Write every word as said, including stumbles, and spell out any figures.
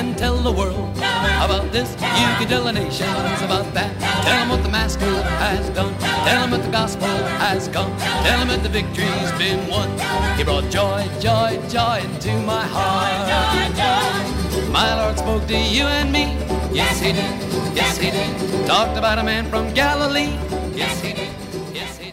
can tell the world about this. You can tell the nations about that. Tell them what the Master has done. Tell them what the gospel has come. Tell them that the victory's been won. He brought joy, joy, joy into my heart. My Lord spoke to you and me. Yes, he did. Yes, he did. Talked about a man from Galilee. Yes, he did. Yes, he did.